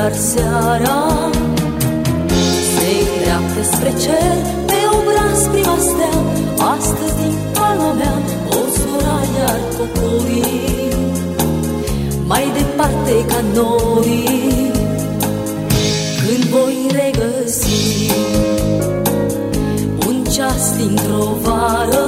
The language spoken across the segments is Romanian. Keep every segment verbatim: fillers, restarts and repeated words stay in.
iar seara se îndreaptă spre cer, pe obraz prima stea. Astăzi din palma mea o zura iar cocorii, mai departe ca norii. Când voi regăsi un ceas dintr-o vară,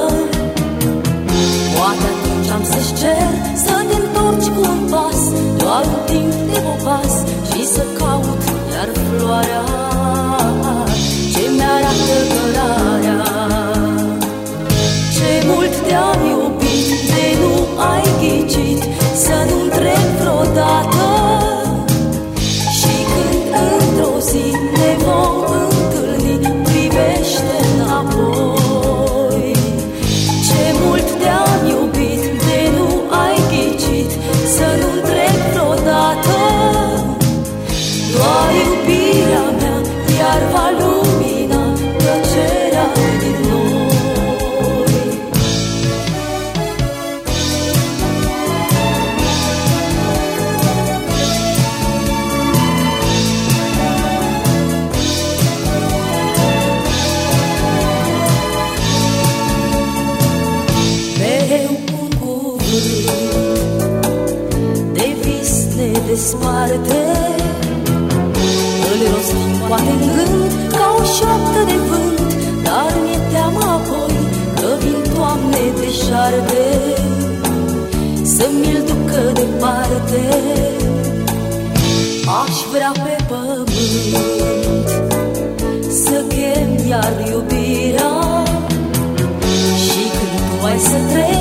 poate atunci am să-ți cer să te întorci cu un pas, doar un timp de popas, și să caut iar floarea ce mi-arată cărarea. Ce mult te-am iubit, de nu ai ghicit, să nu întreb vreodată. Și când într-o zi ne vom întâlni, privește înapoi. Ce mult te-am iubit, de nu ai ghicit, să nu întreb vreodată. Doar iubirea mea iar va lumina plăcerea din noi. Mereu un cuvânt de vis ne desparte, îl rostim poate în gând ca o șoaptă de vânt, dar mi-e teamă apoi că vin toamne deșarte să mi-l ducă departe. Aș vrea pe pământ să chem iar iubirea, și când tu ai să treci